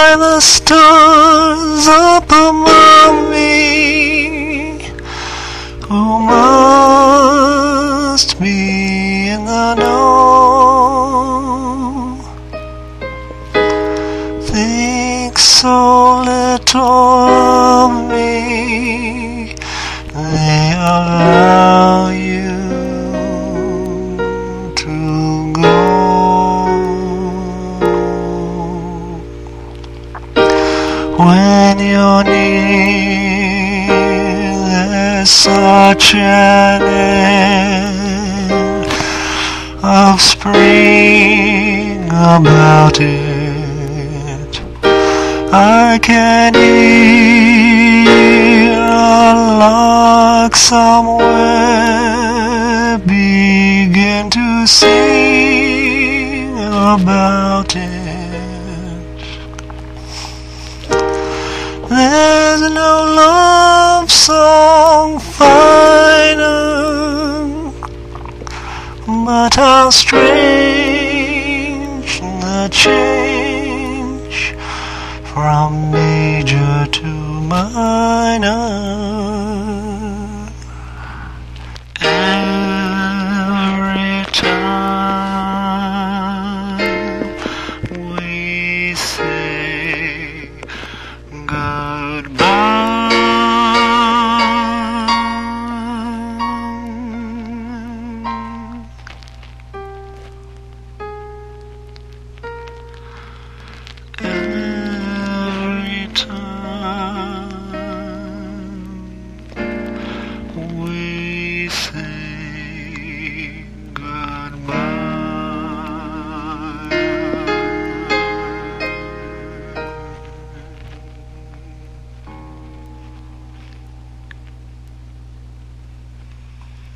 by the stars up among me, who must be in the know. Think so little of me, they allow you to go. When you're near, there's such an air of spring about it. I can hear a lark somewhere begin to sing about it. There's no love song finer, but how strange the change from major to minor.